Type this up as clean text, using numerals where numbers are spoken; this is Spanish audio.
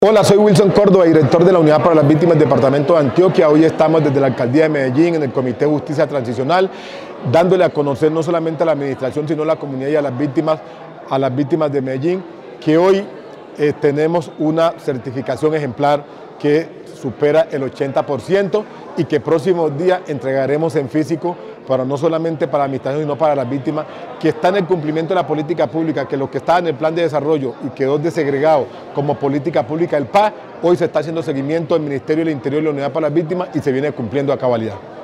Hola, soy Wilson Córdoba, director de la Unidad para las Víctimas del Departamento de Antioquia. Hoy estamos desde la Alcaldía de Medellín en el Comité de Justicia Transicional, dándole a conocer no solamente a la administración, sino a la comunidad y a las víctimas de Medellín, que hoy tenemos una certificación ejemplar que supera el 80% y que próximos días entregaremos en físico para no solamente para la administración, sino para las víctimas, que están en el cumplimiento de la política pública, que lo que estaba en el plan de desarrollo y quedó desegregado como política pública del PA, hoy se está haciendo seguimiento del Ministerio del Interior y la Unidad para las Víctimas y se viene cumpliendo a cabalidad.